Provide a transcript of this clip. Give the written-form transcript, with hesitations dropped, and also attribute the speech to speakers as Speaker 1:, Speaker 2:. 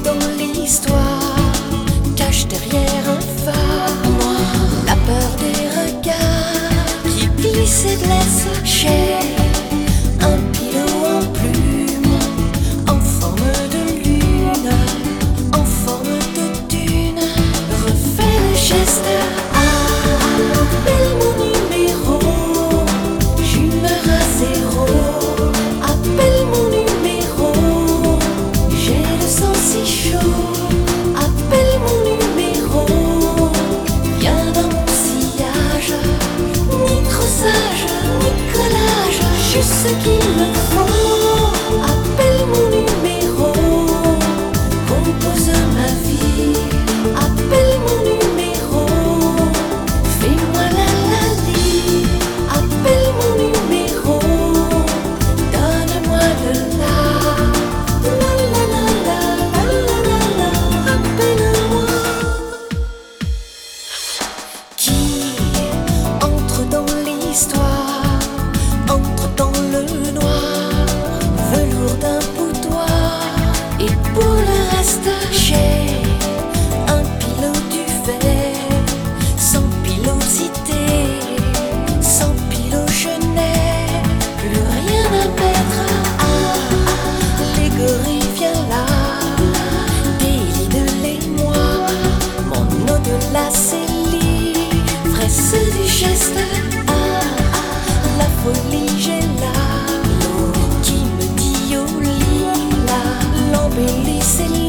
Speaker 1: dans l'histoire, cache derrière un phare noir la peur des regards qui glissent et blessent. J'ai un pilot en plume, en forme de lune, en forme de dune, refait le geste. Appelle mon numéro, j'humeur à zéro. Appelle mon numéro, j'ai le sang si chaud. Appelle mon numéro, viens dans mon sillage. Ni trop sage, ni collage, juste ce qu'il me faut. Appelle mon numéro, compose ma vie. Appelle mon numéro, fais-moi la vie. Appelle mon numéro, donne-moi de la la la la la la la la. Appelle-moi. Qui entre dans l'histoire, entre dans le noir, velours d'un boudoir. Et pour le reste, j'ai un pilot du fait, sans pilosité, sans pilot je n'ai plus rien à mettre. Les gorilles viens là, délit de l'émoi, mon au-delà c'est l'ivresse du geste. La folie j'ai là, l'eau qui me dit au lit là, l'embellie c'est